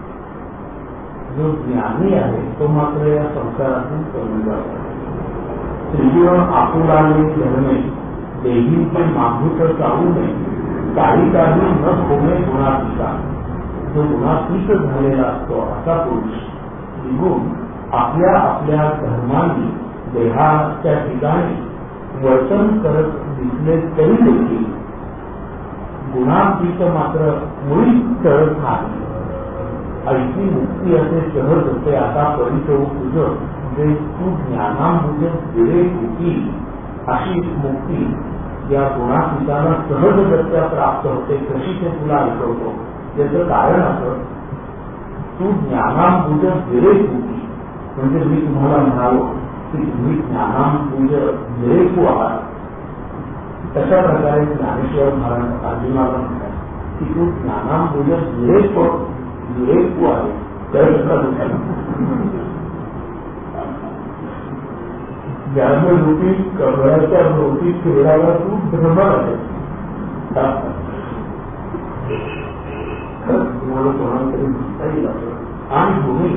जो ज्ञानी आहे तो मात्र या संसारातून कमी जातो. त्रिगुण आपुलाने धरणे देहीचे माभूत चालू नये, काही काही न होणे गुणातीता. जो गुणातीत झालेला असतो असा पुरुष त्रिगुण आपल्या आपल्या धर्माने देहाच्या ठिकाणी वर्तन करत दिसले तरी देखील गुणातीत मात्र मुळीच सहज नाही. ऐशी मुक्ती असे सहज होते आता परिचव तुझ जे तू ज्ञानांबुज दिले होती. अशी मुक्ती या गुणातीताला सहजगत्या प्राप्त होते. कशी ते तुला ऐकवतो. त्याचं कारण असं, तू ज्ञानांबुज दिले होती म्हणजे मी तुम्हाला म्हणालो की तुम्ही ज्ञानांबुज दिलेकू आहात. तशा प्रकारे ज्ञानेश्वर महाराज अर्जुनाला म्हणतात की तू ज्ञानांबुज दिलेक दिलेकू आहे. ज्ञानरूपी कमळाच्या भोवती फिरायला तू भ्रमर आहे. तुम्हाला कोणाला तरी म्हणता येईल असं. आणि तुम्ही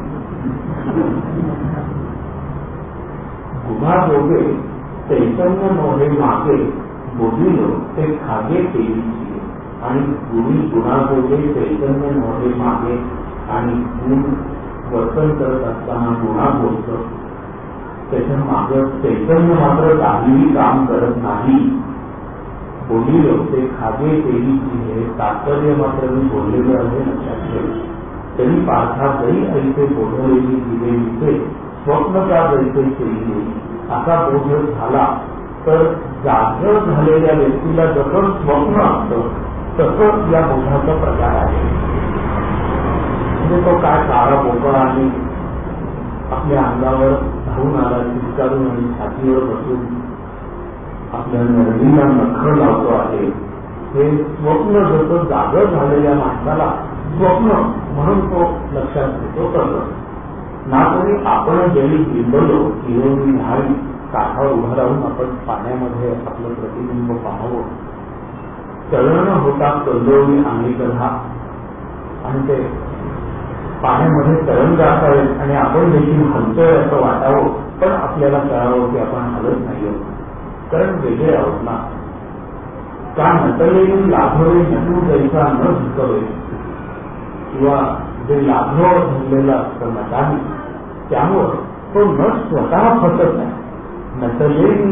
गुणाजोगे चैतन्य मोहे मागे बोलिलो ते खागे केली. आणि गुणी गुणाजोगे चैतन्य मोहे मागे आणि गुण वर्तन करत असताना गुणा बोलतो त्याच्या मागं चैतन्य मात्र काहीही काम करत नाही. बोलिलो ते खागे केलीची हे तात्पर्य मात्र मी बोललेलं आहे लक्षात ठेव. तरी पार्था जरी ऐसे बोधलेली दिलेली स्वप्न का जैसे केली असा बोध झाला तर जागर झालेल्या व्यक्तीला जसं स्वप्न असतं तसं या बोधाचा प्रकार आहे. म्हणजे तो काय काळा बोकळा आणि आपल्या अंगावर धावून आला चित्कारून आणि छातीवर बसून आपल्या नरडीला नखर लावतो आहे. हे स्वप्न जसं जागर झालेल्या माणसाला स्वप्न म्हणून तो लक्षात घेतो तसं ना. तरी आपण जरी बिंबलो हिरोनी न्हावी काठावर उभं राहून आपण पाण्यामध्ये आपलं प्रतिबिंब पाहावं. चलन होता कल्लोळी आणि कधा आणि ते पाण्यामध्ये तरंग असावेत आणि आपण देखील हलतोय असं वाटावं. पण आपल्याला कळावं की आपण हलत नाही आहोत कारण वेगळे आहोत ना. का नटलेली लाभवे नटू जैसा न झुकवे किंवा जे लाभव धरलेलं असतं नटाने त्यामुळं तो नट स्वतः फसत नाही. नटलेली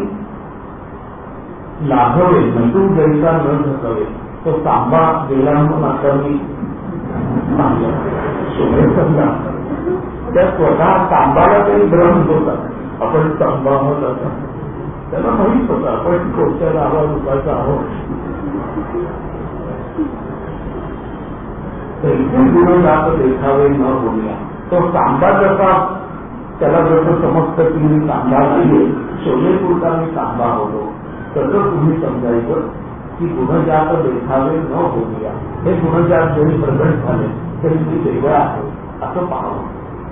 लाभवे नटू जैसा न झुकवे तो तांबा गेला म्हणून आता मी समजा त्या स्वतः तांबाला तरी भ्रम होतात. आपण तांबा होत असं त्याला माहीत होतं आपण कोणत्याला आवाज उपायचा आहोत. तैसे गुणजात देखावे न बोलूया. तो तांबा जसा त्याला जसं समजतं की मी तांबा नाहीये शोधेपुरता मी तांबा होतो तसं तुम्ही समजायचं की गुणजात देखावे न बोलूया. हे गुणजात जरी प्रकट झाले तरी मी वेगळा आहे असं पाहावं.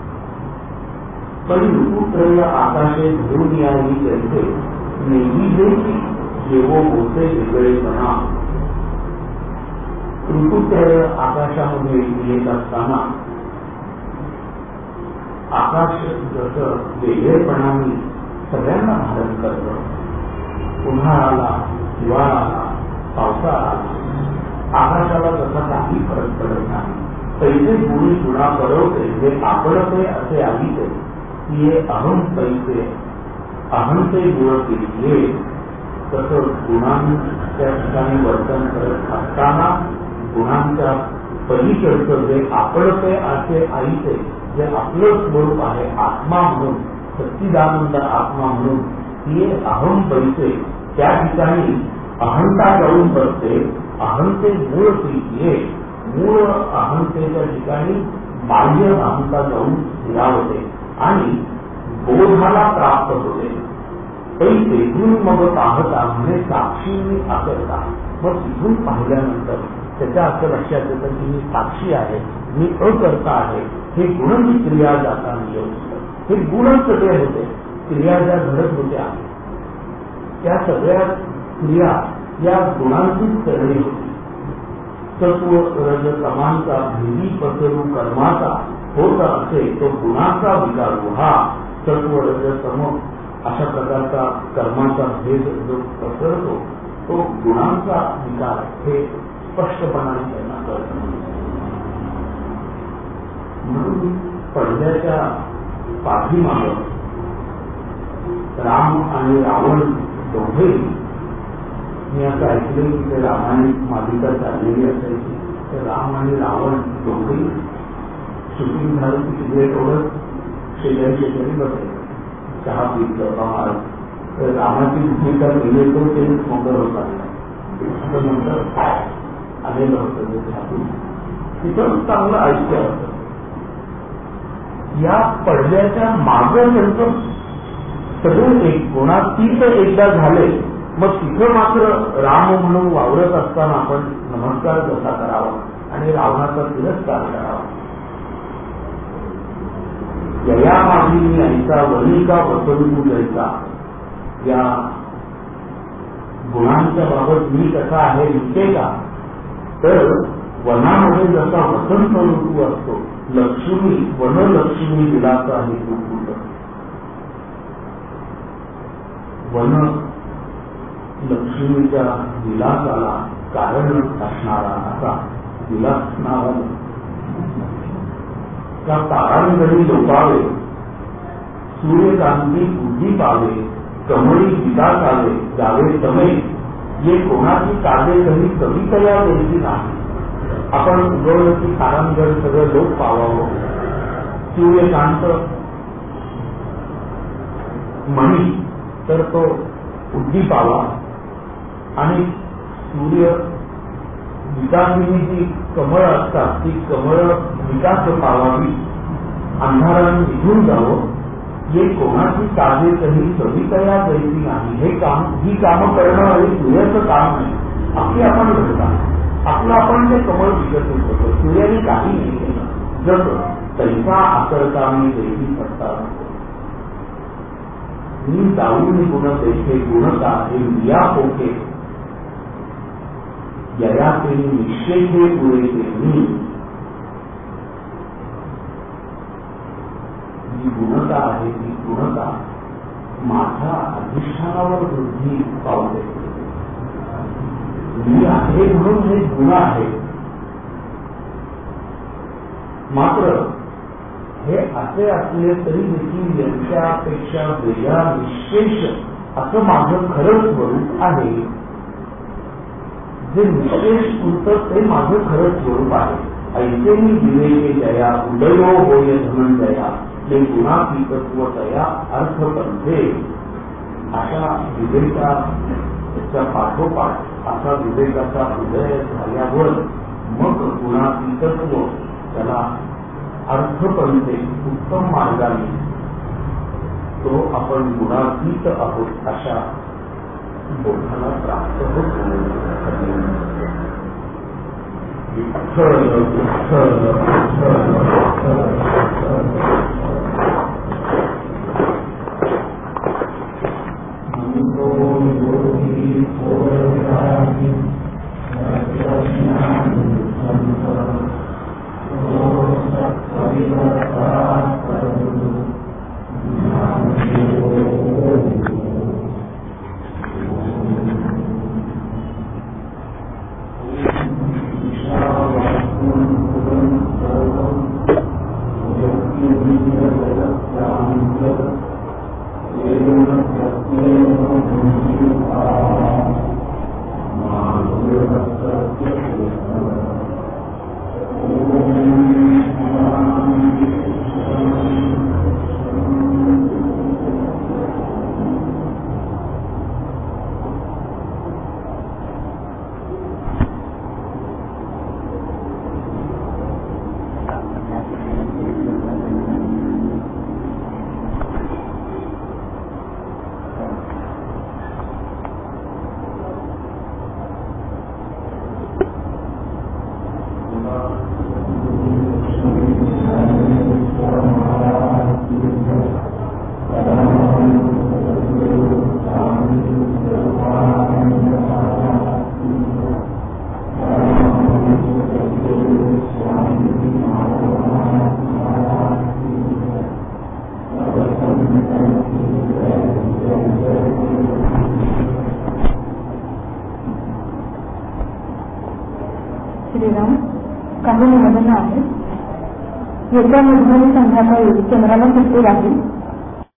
पण ऋतुत्रय आकाशे धरून यावी जैसे नेहमी देखील जेवो होते वेगळेपणा. ऋतुत्रय आकाशामध्ये येत असताना आकाश जसं वेगळेपणाने सगळ्यांना धारण करतं. उन्हाळ्याला हिवाळ्याला पावसाळा आकाशाला तसा काही फरक पडत नाही. पैसे गुणी गुणा करवते जे आपणते असे आधीचे की हे अहम पैसे अहंते गुण केले तसं गुणांच्या ठिकाणी वर्तन करत असताना गुणांच्या पलीकडचं जे आपणते असे आईचे जे आपलं स्वरूप आहे आत्मा म्हणून सच्चिदानंद आत्मा म्हणून हे अहम पैसे त्या ठिकाणी अहंता जाऊन बसते. अहंते मूळ प्रीतीये मूळ अहंतेच्या ठिकाणी बाह्य अहंता जाऊन स्थिरावते आणि बोधाला प्राप्त होते. पण तेथून मग पाहता म्हणजे साक्षी अकर्ता. मग तिथून पाहिल्यानंतर त्याच्या असं लक्षात येतं की मी साक्षी आहे मी अकर्ता आहे. हे गुण ही क्रिया जाताना येऊ शकतात. हे गुणच सगळे होते. क्रिया ज्या घडत होत्या त्या सगळ्या क्रिया या गुणांचीच करणे होती. सत्व रज समांचा भेदी पसरू कर्माचा होत असे तो गुणाचा विकार हा सत्व रज सम अशा प्रकारचा कर्माचा भेद जो पसरतो तो गुणांचा विकार हे स्पष्टपणाने त्यांना कळत. म्हणून पडद्याच्या पाठीमागं राम आणि रावण दोघे मी असं ऐकलं की ते रामायण मालिका चाललेली असायची, तर राम आणि रावण दोघे शूटिंग झालं की तिकडे थोडं शेजारी शेजारी बसायचं, चहा पीत गप्पा मारत. तर रामाची भूमिका केली तो ते मंगल होत आला असं नंतर आलेलं होतं ते छापून तिथं चांगलं ऐक्य होतं. या पडद्याच्या मागं त्यांचं सगळे एक गुणातीत एकदा झाले, मग तिथं मात्र राम म्हणून वावरत असताना आपण नमस्कार कसा करावा आणि रावणाचा तिरस्कार करावा. यया माझी ऐसा वनिका वसंतू जैसा या गुणांच्या बाबत मी कसा आहे लिहिते का, तर वनामध्ये जसा वसंत ऋतू असतो, लक्ष्मी वनलक्ष्मी दिलाचा आहे कुकुट. वन लक्ष्मीच्या विलासाला कारण असणारा असा विलास नावाला त्या तारांगणी लोपावे, सूर्यकांती बुद्धी पावे, कमळी विकास आवे जावे तमे, ये कोणाची काळे कधी कवितया द्यायची नाही. आपण उगवलं की तारांगण सगळं लोक पावावं, सूर्यकांत मणी तर तो बुद्धी पावा, आणि सूर्य विकासिनी जी कमळ असतात ती कमळ विकास पावावी, अंधाराने निघून जावं, हे कोणाची काळे कधी कवितया द्यायची नाही. हे काम ही कामं करणं हे सूर्याचं काम नाही, आपली आपण घडतात, आपलं आपण ते कमळ विकसित होतो. सूर्याने काही नाही केलं, जसं तैसा आकरता मी देवी सत्ता मी जाऊन गुण देखे गुणता हे मिया पोके, यया ते निश्चय पुरेसे मी. जी गुणता आहे ती गुणता माझ्या अधिष्ठानावर वृद्धी पावते. मी आहे म्हणून हे गुण आहे, मात्र हे असे असले तरी देखील यांच्यापेक्षा वेगळा विशेष असं माझं खरं स्वरूप आहे. जे विशेष उरतं ते माझं खरं स्वरूप आहे. ऐसे मी विवेके जया उदयो होय धनंजया, ते गुणातीतत्व तया अर्थपंथे. अशा विवेकाच्या पाठोपाठ असा विवेकाचा उदय झाल्यावर मग गुणातीतत्व त्याला अर्थपंथे उत्तम मार्गाने तो आपण गुणातीत आहोत अशा बोधाला प्राप्त होतो. विठ्ठल विठ्ठल श्रीराम काही निवेदन आहे. येत्या बुधवारी संध्याकाळी चंद्राला सुट्टी राहील.